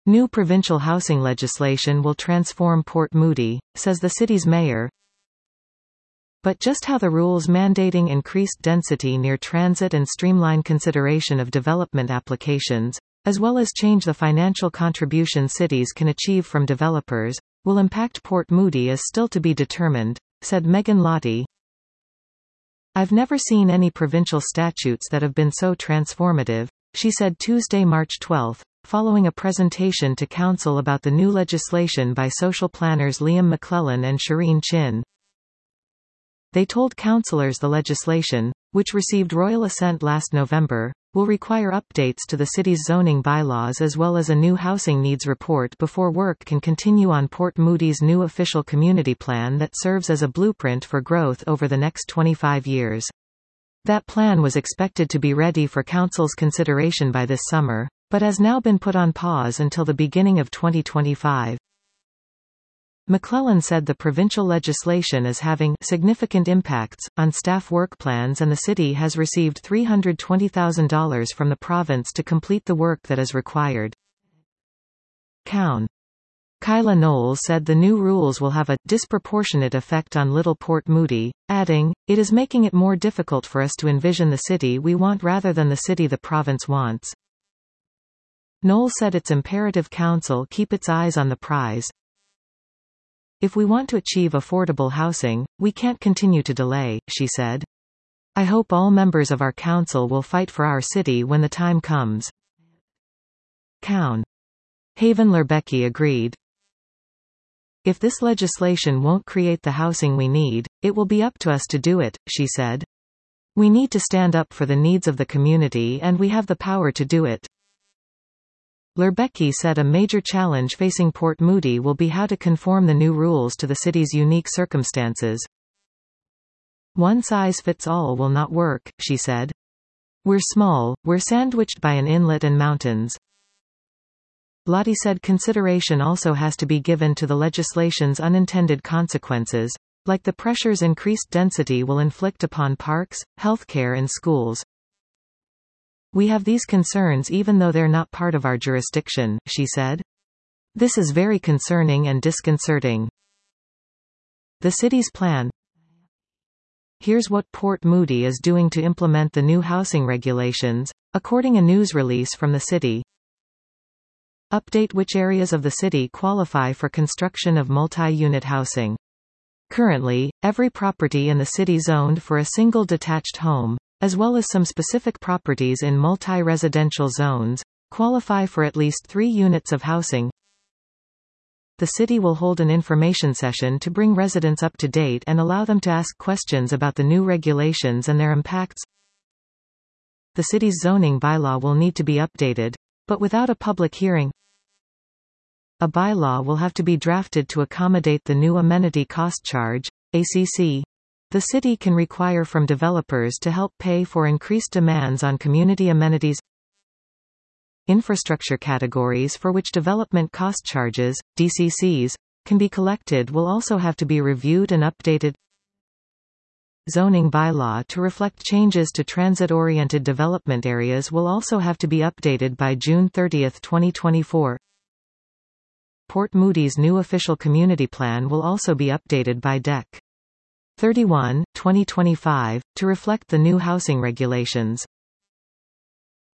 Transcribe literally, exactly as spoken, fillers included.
New provincial housing legislation will transform Port Moody, says the city's mayor. But just how the rules mandating increased density near transit and streamline consideration of development applications, as well as change the financial contribution cities can achieve from developers, will impact Port Moody is still to be determined, said Megan Lottie. I've never seen any provincial statutes that have been so transformative, she said Tuesday, March twelfth, following a presentation to Council about the new legislation by social planners Liam McClellan and Shireen Chin. They told councillors the legislation, which received royal assent last November, will require updates to the city's zoning bylaws as well as a new housing needs report before work can continue on Port Moody's new official community plan that serves as a blueprint for growth over the next twenty-five years. That plan was expected to be ready for Council's consideration by this summer, but has now been put on pause until the beginning of twenty twenty-five. McClellan said the provincial legislation is having significant impacts on staff work plans and the city has received three hundred twenty thousand dollars from the province to complete the work that is required. Cown. Kyla Knowles said the new rules will have a disproportionate effect on Little Port Moody, adding, "It is making it more difficult for us to envision the city we want rather than the city the province wants." Knowles said it's imperative Council keep its eyes on the prize. "If we want to achieve affordable housing, we can't continue to delay," she said. "I hope all members of our council will fight for our city when the time comes." Cown. Haven Lerbecki agreed. "If this legislation won't create the housing we need, it will be up to us to do it," she said. "We need to stand up for the needs of the community and we have the power to do it." Lerbecki said a major challenge facing Port Moody will be how to conform the new rules to the city's unique circumstances. "One size fits all will not work," she said. "We're small, we're sandwiched by an inlet and mountains." Lottie said consideration also has to be given to the legislation's unintended consequences, like the pressures increased density will inflict upon parks, healthcare and schools. "We have these concerns even though they're not part of our jurisdiction," she said. "This is very concerning and disconcerting." The city's plan. Here's what Port Moody is doing to implement the new housing regulations, according a news release from the city. Update which areas of the city qualify for construction of multi-unit housing. Currently, every property in the city zoned for a single detached home, as well as some specific properties in multi-residential zones, qualify for at least three units of housing. The city will hold an information session to bring residents up to date and allow them to ask questions about the new regulations and their impacts. The city's zoning bylaw will need to be updated, but without a public hearing. A bylaw will have to be drafted to accommodate the new amenity cost charge, A C C. The city can require from developers to help pay for increased demands on community amenities. Infrastructure categories for which development cost charges, D C Cs, can be collected will also have to be reviewed and updated. Zoning bylaw to reflect changes to transit-oriented development areas will also have to be updated by June thirtieth twenty twenty-four. Port Moody's new official community plan will also be updated by Dec. thirty-one, twenty twenty-five, to reflect the new housing regulations.